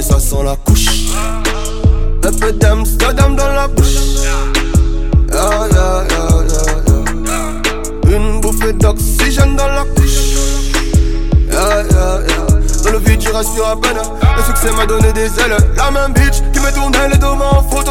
et ça sent la couche. Un peu d'Amsterdam dans la bouche. Yeah, yeah, yeah, yeah, yeah. Une bouffée d'oxygène dans la couche. Yeah, yeah, yeah. Dans le vide, j'y respire à peine. Le succès m'a donné des ailes. La même bitch qui me tournait les deux mains en photo.